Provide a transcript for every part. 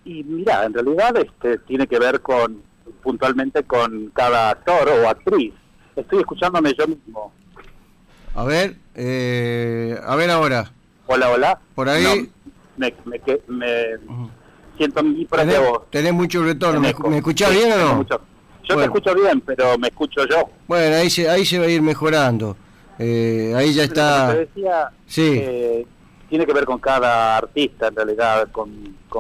Y mira, en realidad tiene que ver puntualmente con cada actor o actriz. Estoy escuchándome yo mismo. A ver ahora. Hola, hola. Por ahí. No, me siento mi propia voz. Tenés mucho retorno. ¿Me escuchás bien o no? Yo te escucho bien, pero me escucho yo. Bueno, ahí se va a ir mejorando. Ahí ya está. Como te decía, sí. Tiene que ver con cada artista, en realidad, con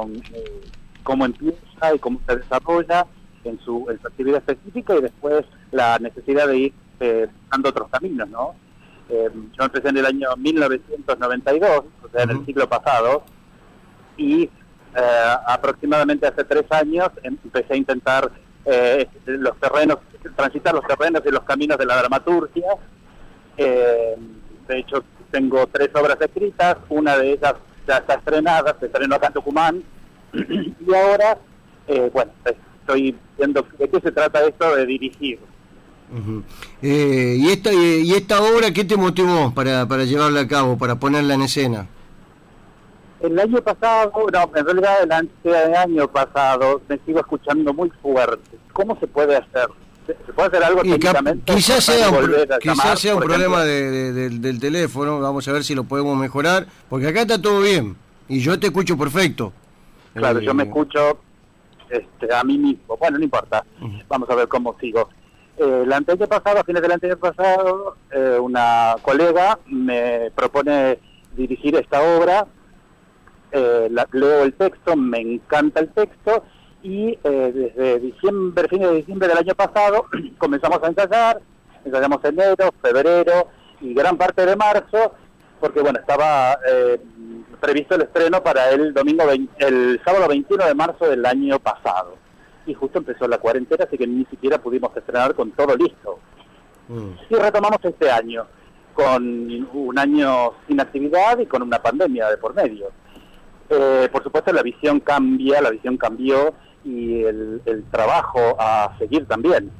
cómo empieza y cómo se desarrolla en su actividad específica, y después la necesidad de ir buscando otros caminos, ¿no? Yo empecé en el año 1992, o sea, en el siglo pasado, y aproximadamente hace 3 años empecé a intentar transitar los terrenos y los caminos de la dramaturgia. De hecho, tengo 3 obras escritas, una de ellas ya está estrenada, se estrenó acá en Tucumán, y ahora, estoy viendo de qué se trata esto de dirigir. Uh-huh. ¿Y esta obra qué te motivó para llevarla a cabo, para ponerla en escena? El año pasado, en realidad el año pasado me sigo escuchando muy fuerte. ¿Cómo se puede hacer? ¿Se puede hacer algo técnicamente? Quizás sea un problema del teléfono. Vamos a ver si lo podemos mejorar, porque acá está todo bien y yo te escucho perfecto. Claro, yo me escucho a mí mismo. Bueno, no importa. Vamos a ver cómo sigo. A fines del anterior pasado, una colega me propone dirigir esta obra. Leo el texto, me encanta el texto, y desde fines de diciembre del año pasado comenzamos a ensayamos enero, febrero y gran parte de marzo, porque estaba previsto el estreno para el sábado 21 de marzo del año pasado, y justo empezó la cuarentena, así que ni siquiera pudimos estrenar con todo listo. Y retomamos este año, con un año sin actividad y con una pandemia de por medio. Por supuesto la visión cambió, y el trabajo a seguir también.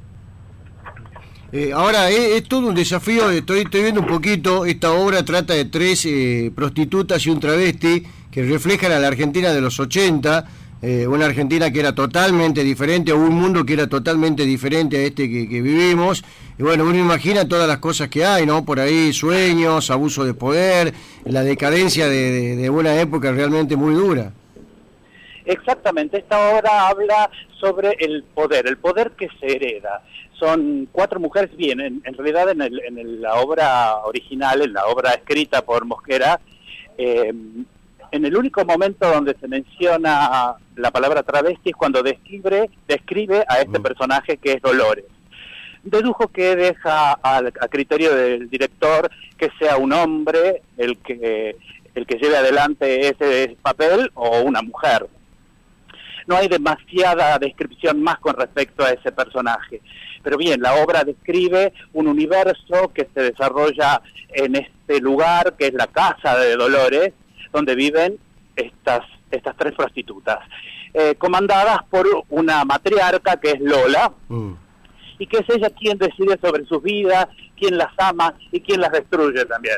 Ahora es todo un desafío. Estoy viendo un poquito. Esta obra trata de 3 prostitutas y un travesti que reflejan a la Argentina de los 80, una Argentina que era totalmente diferente, o un mundo que era totalmente diferente a este que vivimos. Y bueno, uno imagina todas las cosas que hay, ¿no? Por ahí sueños, abuso de poder, la decadencia de una época realmente muy dura. Exactamente, esta obra habla sobre el poder que se hereda. Son 4 mujeres, en realidad en la obra original, en la obra escrita por Mosquera, en el único momento donde se menciona la palabra travesti es cuando describe a este personaje que es Dolores. Dedujo que deja a criterio del director que sea un hombre el que lleve adelante ese papel, o una mujer. No hay demasiada descripción más con respecto a ese personaje. Pero bien, la obra describe un universo que se desarrolla en este lugar, que es la casa de Dolores, donde viven estas 3 prostitutas, comandadas por una matriarca que es Lola, y que es ella quien decide sobre sus vidas, quien las ama y quien las destruye también.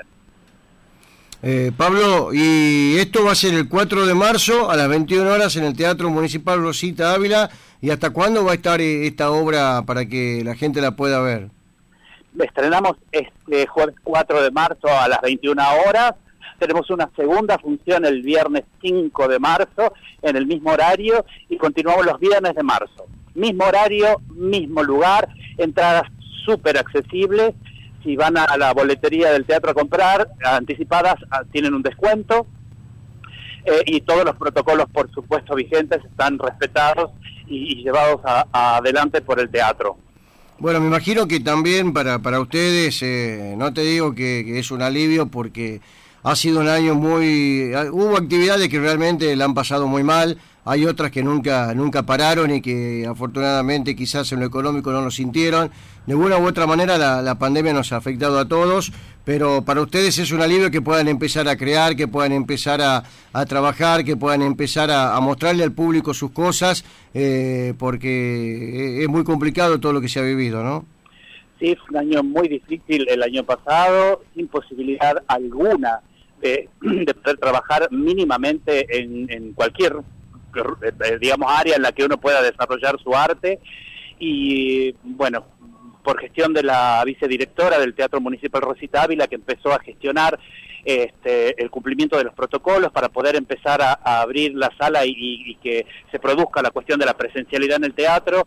Pablo, y esto va a ser el 4 de marzo a las 21 horas en el Teatro Municipal Rosita Ávila. ¿Y hasta cuándo va a estar esta obra para que la gente la pueda ver? Estrenamos este jueves 4 de marzo a las 21 horas. Tenemos una segunda función el viernes 5 de marzo en el mismo horario, y continuamos los viernes de marzo. Mismo horario, mismo lugar, entradas súper accesibles. Si van a la boletería del teatro a comprar anticipadas, tienen un descuento, y todos los protocolos, por supuesto, vigentes están respetados y llevados adelante por el teatro. Bueno, me imagino que también para ustedes, no te digo que es un alivio, porque ha sido un año hubo actividades que realmente la han pasado muy mal, hay otras que nunca pararon y que afortunadamente quizás en lo económico no lo sintieron. De una u otra manera la pandemia nos ha afectado a todos, pero para ustedes es un alivio que puedan empezar a crear, que puedan empezar a trabajar, que puedan empezar a mostrarle al público sus cosas, porque es muy complicado todo lo que se ha vivido, ¿no? Sí, fue un año muy difícil el año pasado, sin posibilidad alguna de poder trabajar mínimamente en cualquier digamos, área en la que uno pueda desarrollar su arte. Y bueno, por gestión de la vicedirectora del Teatro Municipal Rosita Ávila, que empezó a gestionar el cumplimiento de los protocolos para poder empezar a abrir la sala y que se produzca la cuestión de la presencialidad en el teatro.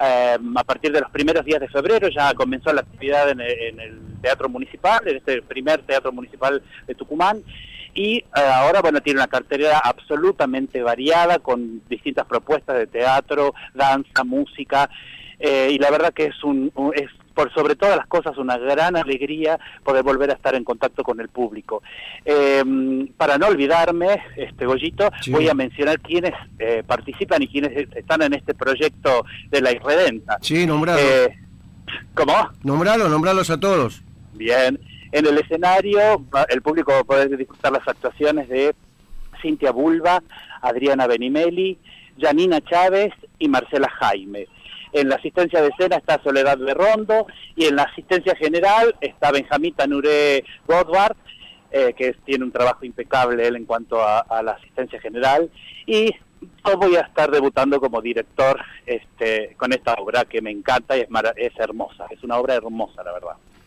A partir de los primeros días de febrero ya comenzó la actividad en el Teatro Municipal, en este primer Teatro Municipal de Tucumán. Y ahora, bueno, tiene una cartelera absolutamente variada con distintas propuestas de teatro, danza, música, y la verdad que es por sobre todas las cosas una gran alegría poder volver a estar en contacto con el público. Para no olvidarme, Goyito, sí, voy a mencionar quiénes participan y quiénes están en este proyecto de La Irredenta. Sí, nombralo. ¿Cómo? Nombralos a todos. Bien. En el escenario, el público va a poder disfrutar las actuaciones de Cintia Bulba, Adriana Benimeli, Janina Chávez y Marcela Jaime. En la asistencia de escena está Soledad Berrondo, y en la asistencia general está Benjamín Tanuré Godward, que tiene un trabajo impecable él en cuanto a la asistencia general, y yo voy a estar debutando como director con esta obra que me encanta y es hermosa, es una obra hermosa, la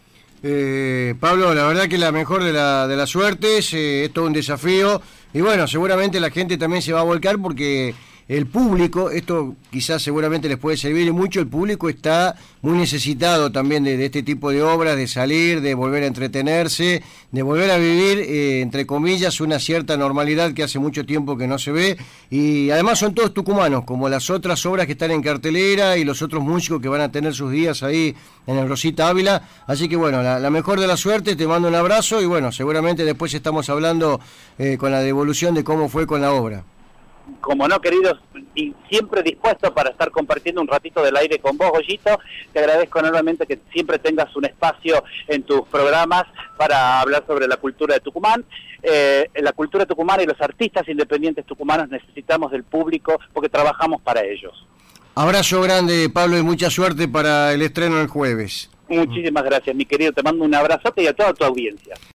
verdad. Pablo, la verdad que la mejor de la suerte, es todo un desafío, y bueno, seguramente la gente también se va a volcar porque el público, esto quizás seguramente les puede servir mucho, el público está muy necesitado también de este tipo de obras, de salir, de volver a entretenerse, de volver a vivir, entre comillas, una cierta normalidad que hace mucho tiempo que no se ve, y además son todos tucumanos, como las otras obras que están en cartelera y los otros músicos que van a tener sus días ahí en el Rosita Ávila, así que bueno, la mejor de la suerte, te mando un abrazo y bueno, seguramente después estamos hablando con la devolución de cómo fue con la obra. Como no, queridos, y siempre dispuesto para estar compartiendo un ratito del aire con vos, Goyito. Te agradezco enormemente que siempre tengas un espacio en tus programas para hablar sobre la cultura de Tucumán. La cultura tucumana y los artistas independientes tucumanos necesitamos del público porque trabajamos para ellos. Abrazo grande, Pablo, y mucha suerte para el estreno el jueves. Muchísimas gracias, mi querido. Te mando un abrazote y a toda tu audiencia.